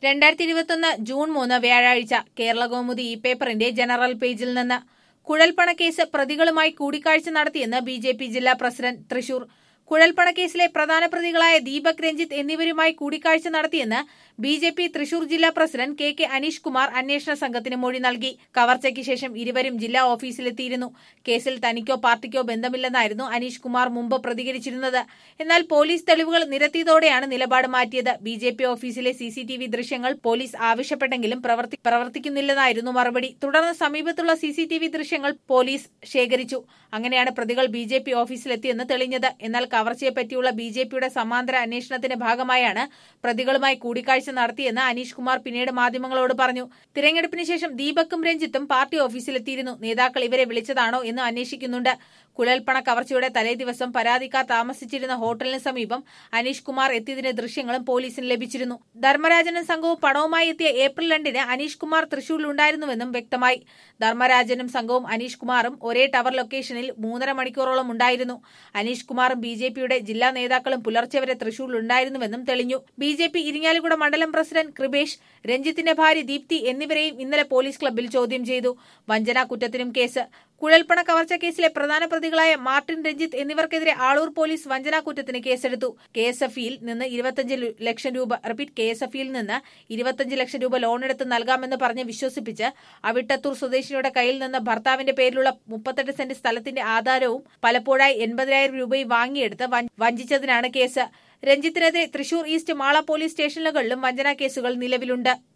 2021 June 3 വ്യാഴാഴ്ച കേരളകൗമുദി ഈ പേപ്പറിന്റെ ജനറൽ പേജിൽ നിന്ന് കുഴൽപ്പണക്കേസ് പ്രതികളുമായി കൂടിക്കാഴ്ച നടത്തിയെന്ന് ബി.ജെ.പി. ജില്ലാ പ്രസിഡന്റ് തൃശൂർ. കുഴൽപ്പണക്കേസിലെ പ്രധാന പ്രതികളായ ദീപക്, രഞ്ജിത്ത് എന്നിവരുമായി കൂടിക്കാഴ്ച നടത്തിയെന്ന് ബി.ജെ.പി. തൃശൂർ ജില്ലാ പ്രസിഡന്റ് കെ അനീഷ് കുമാർ അന്വേഷണ സംഘത്തിന് മൊഴി നൽകി. കവർച്ചയ്ക്ക് ശേഷം ഇരുവരും ജില്ലാ ഓഫീസിലെത്തിയിരുന്നു. കേസിൽ തനിക്കോ പാർട്ടിക്കോ ബന്ധമില്ലെന്നായിരുന്നു അനീഷ് കുമാർ മുമ്പ് പ്രതികരിച്ചിരുന്നത്. എന്നാൽ പോലീസ് തെളിവുകൾ നിരത്തിയതോടെയാണ് നിലപാട് മാറ്റിയത്. ബി.ജെ.പി. ഓഫീസിലെ സിസിടിവി ദൃശ്യങ്ങൾ പോലീസ് ആവശ്യപ്പെട്ടെങ്കിലും പ്രവർത്തിക്കുന്നില്ലെന്നായിരുന്നു മറുപടി. തുടർന്ന് സമീപത്തുള്ള സിസിടിവി ദൃശ്യങ്ങൾ പോലീസ് ശേഖരിച്ചു. അങ്ങനെയാണ് പ്രതികൾ ബി.ജെ.പി. ഓഫീസിലെത്തിയെന്ന് തെളിഞ്ഞത്. എന്നാൽ കവർച്ചയെപ്പറ്റിയുള്ള ബി.ജെ.പിയുടെ സമാന്തര അന്വേഷണത്തിന്റെ ഭാഗമായാണ് പ്രതികളുമായി കൂടിക്കാഴ്ച നടത്തിയെന്ന് അനീഷ് കുമാർ പിന്നീട് മാധ്യമങ്ങളോട് പറഞ്ഞു. തിരഞ്ഞെടുപ്പിന് ശേഷം ദീപക്കും രഞ്ജിത്തും പാർട്ടി ഓഫീസിലെത്തിയിരുന്നു. നേതാക്കൾ ഇവരെ വിളിച്ചതാണോ എന്ന് അന്വേഷിക്കുന്നുണ്ട്. കുഴൽപ്പണ കവർച്ചയുടെ തലേദിവസം പരാതിക്കാർ താമസിച്ചിരുന്ന ഹോട്ടലിന് സമീപം അനീഷ് കുമാർ എത്തിയതിന്റെ ദൃശ്യങ്ങളും പോലീസിന് ലഭിച്ചിരുന്നു. ധർമ്മരാജനും സംഘവും പണവുമായി എത്തിയ ഏപ്രിൽ 2-ന് അനീഷ് കുമാർ തൃശൂരിലുണ്ടായിരുന്നുവെന്നും വ്യക്തമായി. ധർമ്മരാജനും സംഘവും അനീഷ് കുമാറും ഒരേ ടവർ ലൊക്കേഷനിൽ 3.5 മണിക്കൂറോളം ഉണ്ടായിരുന്നു. അനീഷ് കുമാറും ബി.ജെ.പിയുടെ ജില്ലാ നേതാക്കളും പുലർച്ചെ വരെ തൃശൂരിലുണ്ടായിരുന്നുവെന്നും തെളിഞ്ഞു. ബി.ജെ.പി. ഇരിങ്ങാലക്കുട മണ്ഡലം പ്രസിഡന്റ് കൃപേഷ്, രഞ്ജിത്തിന്റെ ഭാര്യ ദീപ്തി എന്നിവരെയും ഇന്നലെ പോലീസ് ക്ലബ്ബിൽ ചോദ്യം ചെയ്തു. വഞ്ചനാ കുറ്റത്തിനും കേസ്. കുഴൽപ്പണ കവർച്ച കേസിലെ പ്രധാന പ്രതികളായ മാർട്ടിൻ, രഞ്ജിത്ത് എന്നിവർക്കെതിരെ ആളൂർ പോലീസ് വഞ്ചനാ കുറ്റത്തിന് കേസെടുത്തു. KSFE-യിൽ നിന്ന് 25 ലക്ഷം രൂപ KSFE-യിൽ നിന്ന് 25 ലക്ഷം രൂപ ലോണെടുത്ത് നൽകാമെന്ന് പറഞ്ഞ് വിശ്വസിപ്പിച്ച് അവിട്ടത്തൂർ സ്വദേശിനിയുടെ കയ്യിൽ നിന്ന് ഭർത്താവിന്റെ പേരിലുള്ള 38 സെന്റ് സ്ഥലത്തിന്റെ ആധാരവും പലപ്പോഴായി 80,000 രൂപയും വാങ്ങിയെടുത്ത് വഞ്ചിച്ചതിനാണ് കേസ്. രഞ്ജിത്തിനെതിരെ തൃശൂർ ഈസ്റ്റ് മാള പോലീസ് സ്റ്റേഷനുകളിലും വഞ്ചനാ കേസുകൾ നിലവിലുണ്ട്.